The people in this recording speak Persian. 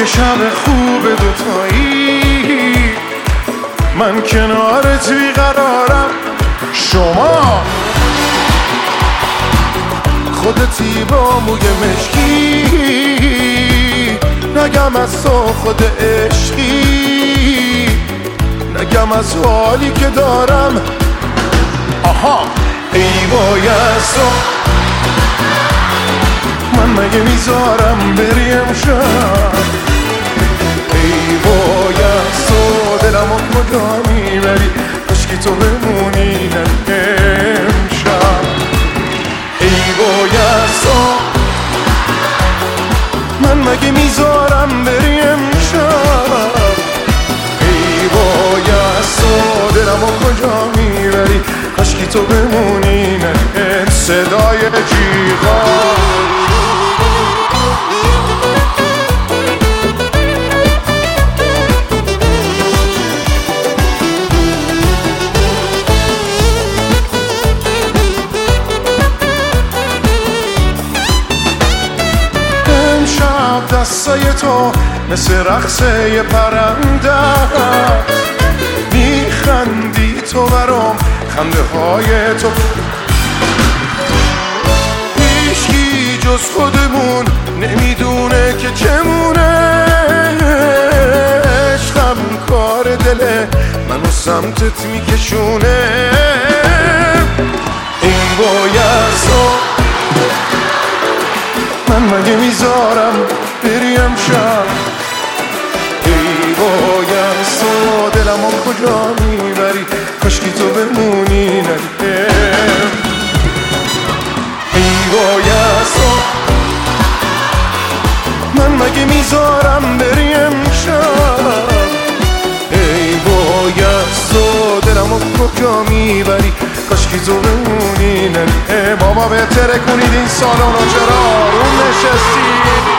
شب خوب دوتایی، من کنارت بیقرارم. شما خودتی با موی مشکی، نگم از تو خود عشقی، نگم از حالی که دارم. آها ای وای از تو، من مگه میذارم بری امشب؟ ای وای از تو، دلمو کجا میبری؟ کاشکی تو بمونی امشب. ای وای از تو، من مگه میذارم بری امشب؟ ای وای از تو، دلمو کجا میبری؟ کاشکی تو بمونی صدای جیغا. دستای تو مثل رقصه پرنده است، میخندی تو برام، خنده های تو هیچکی جز خودمون نمیدونه که چمونه. عشقم کار دله منو سمتت میکشونه. این وای از تو، من مگه میذارم بری امشب؟ ای وای از تو، دلمو کجا میبری؟ کاشکی تو بمونی ندیم. ای وای از تو، من مگه میذارم بری امشب؟ ای وای از تو، دلمو کجا میبری؟ کاشکی تو بمونی ندیم. بابا بهتره کنید این سالانو، چرا رو نشستی؟